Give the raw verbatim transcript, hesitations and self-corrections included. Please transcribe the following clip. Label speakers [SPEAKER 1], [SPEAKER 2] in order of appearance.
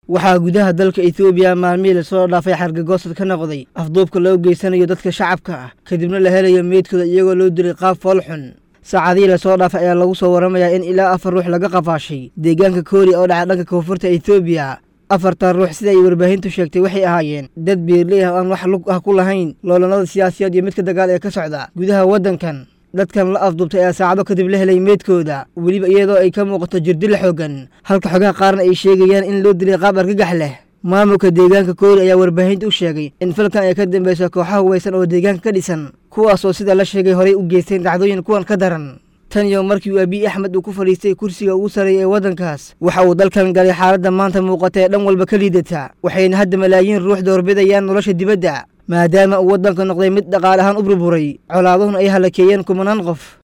[SPEAKER 1] waxaa gudaha dalka Itoobiya maalmihii la soo dhaafay xargagoosad ka noqday afduubka loo geysanayo dadka shacabka ah kadibna la helayo meydkooda iyagoo loo dilay qaab fool xun saacadihii la soo dhaafay ayaa lagu soo waramayaa in ilaa afar ruux laga qafaashay deegaanka Koori oo dhaca dhanka koonfurta Itoobiya afartan ruux sida ay warbaahintu sheegtay waxay ahaayeen dad beerley ah oo aan wax lug ah ku lahayn loolanada siyaasiyadeed iyo midka dagaal ee ka socda gudaha waddankan dadkan la afduubtay ayaa saacado kadib la helay meydkooda weliba iyadoo ay ka muuqato jirdil xooggan halka xogaha qaarna ay sheegayaan in loo dilay qaab argagax leh maamulka deegaanka Koori ayaa warbaahinta u sheegay in falkan ay ka dambeysay kooxaha hubaysan oo deegaanka ka dhisan kuwaas oo sida la sheegay horey u geysteen dhacdooyin kuwan ka daran tan iyo markii uu Abiy Ahmed uu ku fadhiistay kursiga ugu sareeyay ee waddankaas waxa uu dalkan galay xaaladda maanta muuqata ee dhan walba ka liidata waxayna hadda malaayiin ruux doorbidayaan nolosha dibadda maadaama uu waddanka noqday mid dhaqaale ahaan u burburay colaaduhuna ay halakeeyeen kumanaan qof